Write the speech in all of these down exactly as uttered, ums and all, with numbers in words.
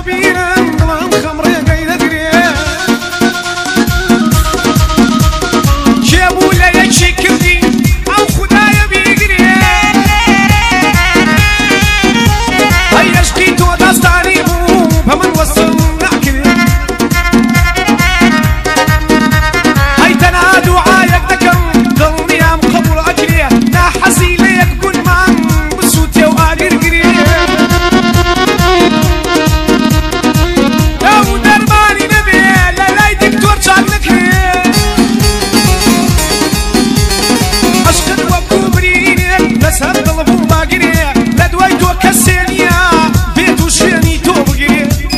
بيرم دڵم خەمڕێ گەیدەگرێ کێبوو لە یەکی کردی ئەو خودایە بیگرێ ئەی عشقی تۆ دەستانی بوو بە من وەسم ناکرێ ئەی تەنها دوعایەک دەکەم دڵنیام قبوڵ ئەکرێ ناحەزی لە یەک گونمان بسووتێ و ئاگرگرێ ئەو دەرمانی نەبێ لە لای دکتۆر چاک نەکرێ عشقت وەکوو برینێک لەسەر دڵ بوو باگرێ لە دوای تۆ کەسێ نییە بێت و شوێنی تۆ بگرێ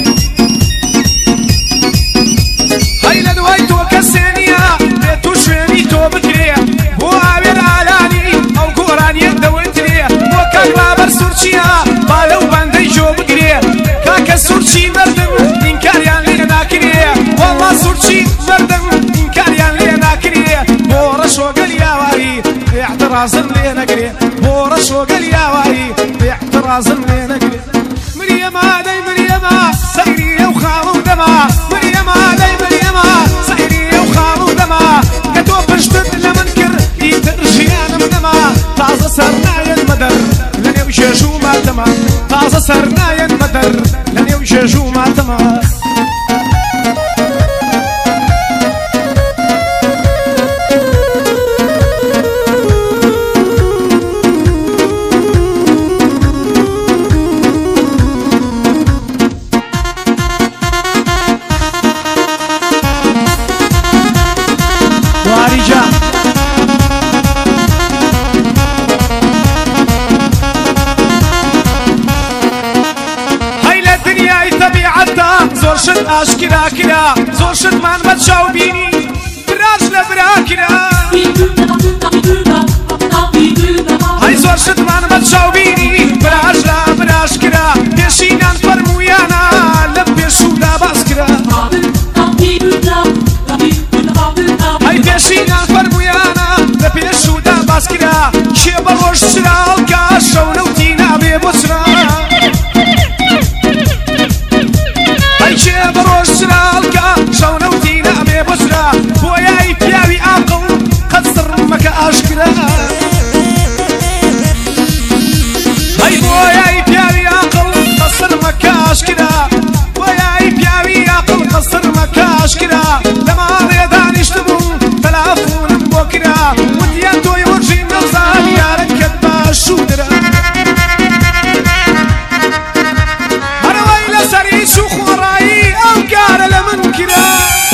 هەی لە دوای تۆ کەسێ نییە بێت و شوێنی تۆ بگرێ بۆ ئاوێر ئالانی ئەو گۆرانیەک دەوێترێ بۆ کاک بابەر سوورچیە با لەو بەندەی جۆ بگرێ کاکە سوورچی مەردم ئینکاریان لێ ناکرێ وەڵڵا سوورچی مەردم ئینکاریان لێ ناکرێ بۆ ڕەشۆگەل یاوایی اعترازم لێ نەگرێ بۆ ڕەشۆگەل یاوایی اعترازم لێ نەگرێ مریەما دەی مریەما سەیری ئەو خاڵ و دەما مریەما دەی مریەما سەیری ئەو خاڵ و دەما کە تۆ پشتت لە من کرد ئیتر ژیانم نەما تازە سەرنایەن مەدەر لە نێو ژێژ و ماتەما تازە سەرنایەن مەدەر لە نێو ژێژ و ماتەما زۆر شت ئاشکرا کرا زۆر شتمان بە چاو بینی براش لە برا کرا هەی زۆر شتمان بە چاو بینی براش لە براش کرا پێشینان فەرموویانە لە پێشوودا باس کرا هەی پێشینان فەرموویانە لە پێشوودا باس کرا کێ بە ڕۆژ چراوکە شەو نەوتی نابێ بۆ چرا چێ بەڕۆژ چراڵکە شەو نەوتی نابێ بۆ چرا بۆیای پیاوی عاقڵ قەت سڕمەکە ئاشکرا هەی بۆیای پیاوی عاقڵ قەت سڕمەکە ئاشکرا بۆیای پیاوی عاقڵ قەت سڕمەکە ئاشکرا لە ماڵێ دانیشتبوو تەلافونم بۆ کرا وتیان تۆی وەرژیم نەوزان یارەکەت باش و درا هەرەوەی لەسەری چوو خۆڕایی ئەو کارە لە من کرا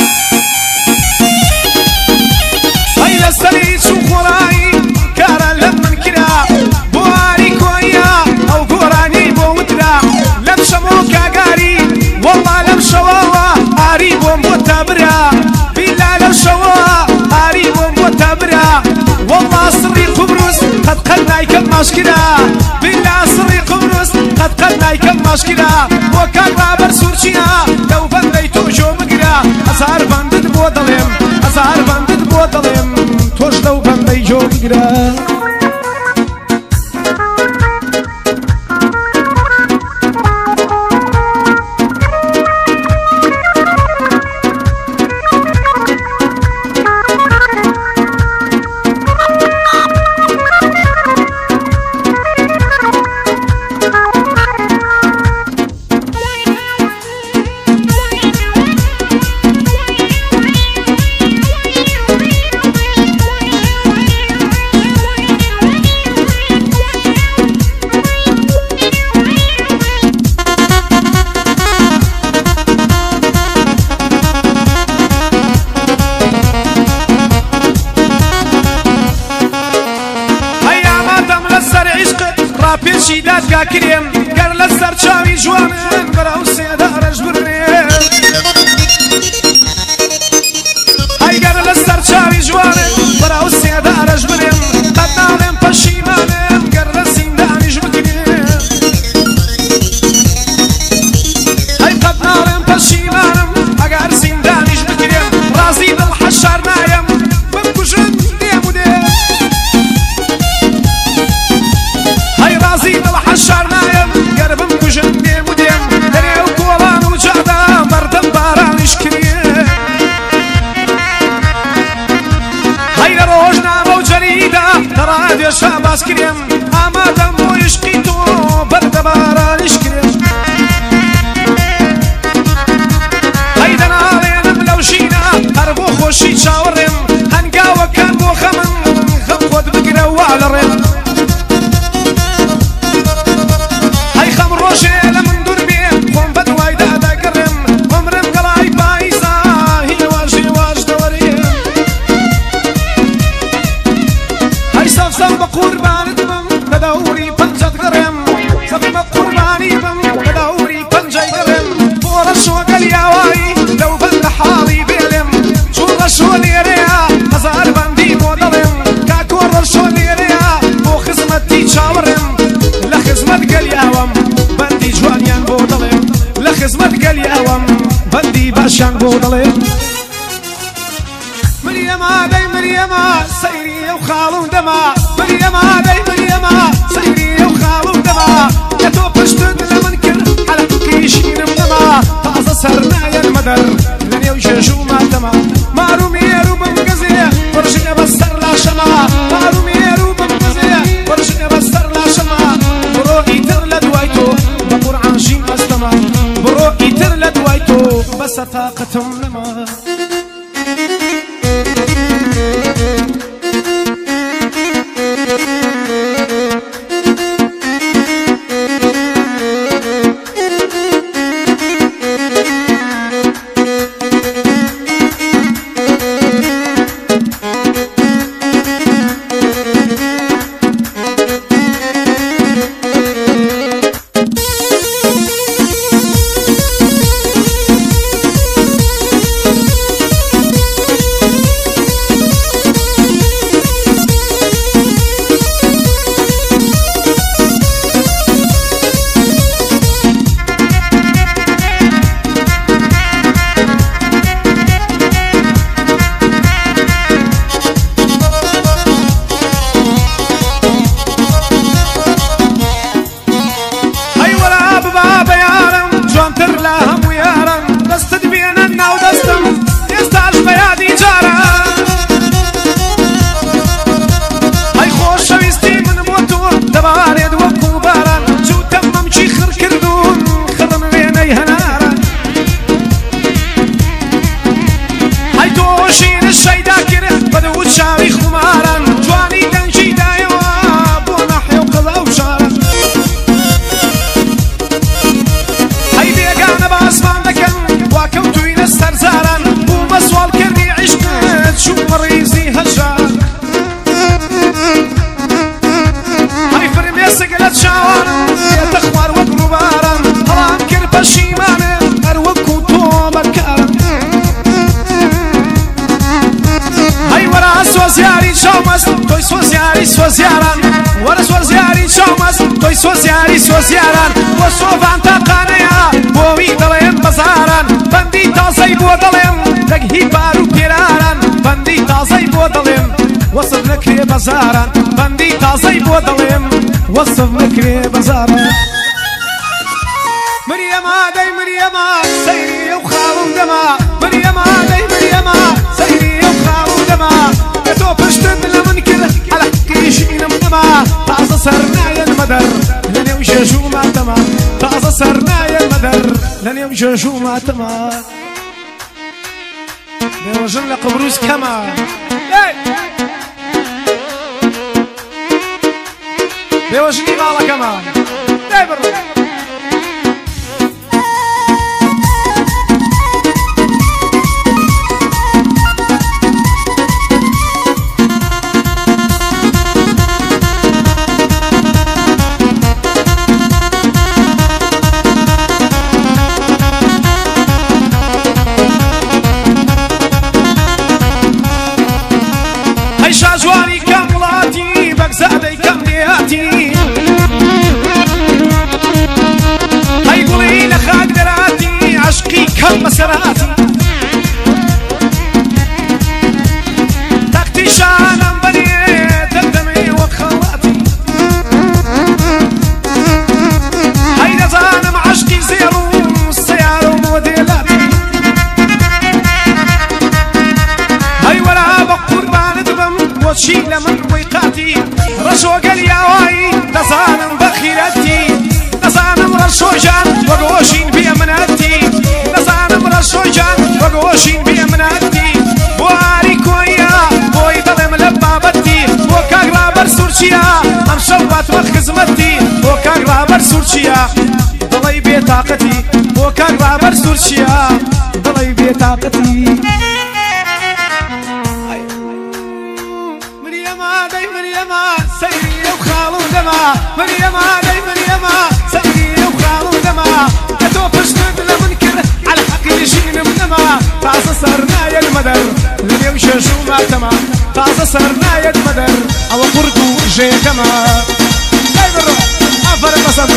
هەی لەسەری چوو خۆڕایی کارە لە من کرا بۆ ئاری کۆیە ئەو گۆرانی بۆ وترا لەم شەمۆ کاگاری وەڵڵا لەم شەوەوە ئاری بۆم بۆ تابرا بیلا لەم شەوەوە ئاری بۆم بۆ تابرا وەڵڵا سڕی قوبروس قەت قەت نایکەم ماشکرا بیلا سڕی قوبروس قەت قەت نایکەم ماشکرا بۆ کاک بابەر سوورچیە لەو بەندەی تۆ ژۆ بگرا هەزار بەندت بۆ دەڵێم هەزار بەندت بۆ دەڵێم تۆش لەو بەندەی ژۆ بگرا پێشی دادگا کرێم گەر لە سەر چاوی جوانن بەراو سێدا ڕەش بڕێم ئەی گەر لە سەر چاوی جوانن بەراو سێدا ڕەش بڕێم قەت ناڵێم پەشیمانم گەر لە زیندانیش بگرێم ئەی قەت ناڵێم پەشیمانم ئەگەر زیندانیش بگرێم ڕازی دڵ حەشار نایم بمکوژن دێم و دێم هەی ڕازی دڵ حەشار نایم گەر بمکوژن دێم و دێم لەنێو کۆڵ دوري بنجد قرم زخم قرباني بم دوري بنجي قرم بورا شو قال يا واي لو بند حالي بيلم شو شو ليريا هزار بندي مودلم كاكور شو ليريا بو خزمتي تشاورم لا خزمت قال يا وم بندي جوانيان بودلم لا خزمت قال يا وم بندي باشان بودلم مريم هذي مريم سيري وخالو دما مريم هذي مريم سيري وخالو دما يا تو بشتد لمنكر على كيشين دما طازه سرنا يا المدر لن يوججو ما دما مارو ميرو بمقزيه ورجع بسر لا شما مارو ميرو بمقزيه ورجع بسر لا شما برو يتر لدوايتو بقرعان شين استما برو يتر لدوايتو بس طاقتهم لما سوزياران ورا سوزياري شومس توي سوزياري سوزياران وصوفان تقانيا بوي دلين بزاران بندي تازي بو دلين دقهي بارو بيراران بندي تازي بو دلين وصف نكري بزاران بندي تازي بو دلين وصف نكري بزاران مريم هادي مريم سيري وخالو دما مريم هادي مريم سيري وخالو دما يتو بشتد لمنكر على كيشين مدما تعز سرنا يا المدر لن يوججو ما تما تعز سرنا يا المدر لن يوججو ما تما بيوجن لقبروس كما بيوجني بالا كما دايبر جواني كملاتي بقزادي كملياتي هاي قولي لخاك دراتي عشقي كم مسراتي تاكتي شانم بني دمدمي وخواتي هاي نزانم عشقي زيرو السيارة وموديلاتي هاي ولا بقربان دبم وشي لمن ويقاتي رشو قال يا واي نزانم بخيرتي نزانم رشو جان وقوشين بيمناتي نزانم رشو جان وقوشين بيمناتي بواري كويا بوي ظلم لبابتي وكاغرا برسورشيا ام شوات وخزمتي وكاغرا برسورشيا ضلي بطاقتي وكاغرا برسورشيا ضلي بطاقتي مريم هادي مريم سيري وخالو دما مريما لي مريما سيدي وخام ودما كتو فشتد لمنكر على حق يجين منما تعز صرنا يا المدر لم يمشي شو ما تما تعز صرنا يا المدر او قردو جي كما لا يبرو افر قصد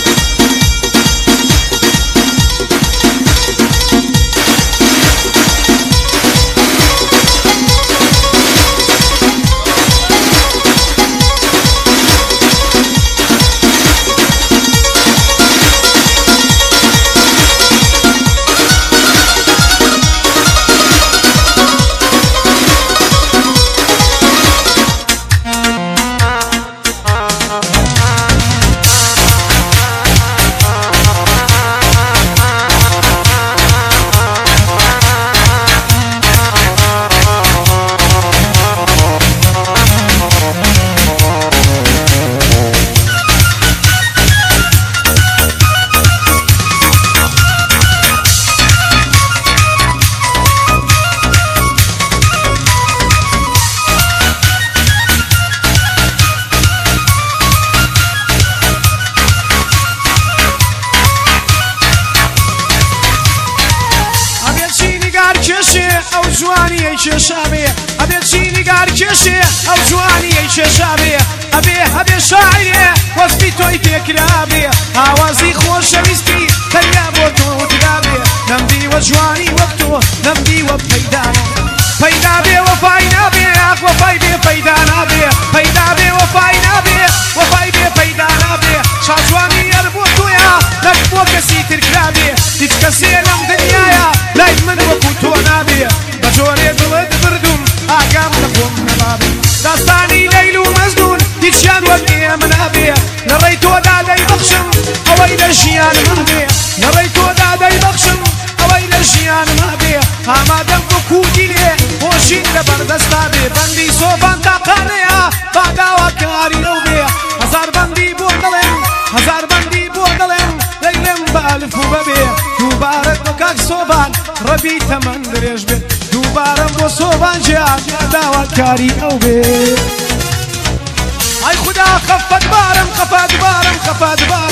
او جواني اي شامي ابي تشيني قار كشي او جواني اي شامي ابي ابي شاعري وصفي توي فكرابي اوازي خوش ويستي تنيا بوتو تلابي نمدي وجواني وقتو نمدي وبيدانا فايدابي وفاينا بي وفاي بي فايدانا بي فايدابي وفاينا بي وفاي بي فايدانا بي شاجواني يربوتو يا نكبو كسي تركابي تتكسي لم دنيايا لا يمن وكوتو نابي بجوري بلد بردم اقام لكم نبابي داستاني ليل ومزنون تتشان وقني منابي نريتو دادي بخشم اويل الجيان مابي نريتو دادي بخشم اويل الجيان مابي اما دم وكوتي لي وشين لبردستابي بندي صوبان تاقانيا بعدا وكاري نوبي هزار بندي بوردلين هزار بندي بوردلين ليلم بألف وببي دوبارك وكاك صوبان ربي تمن دريج بي دوبارم بو صوبان جيان داوات كاري او بي اي خدا خفت بارم خفت بارم خفت بارم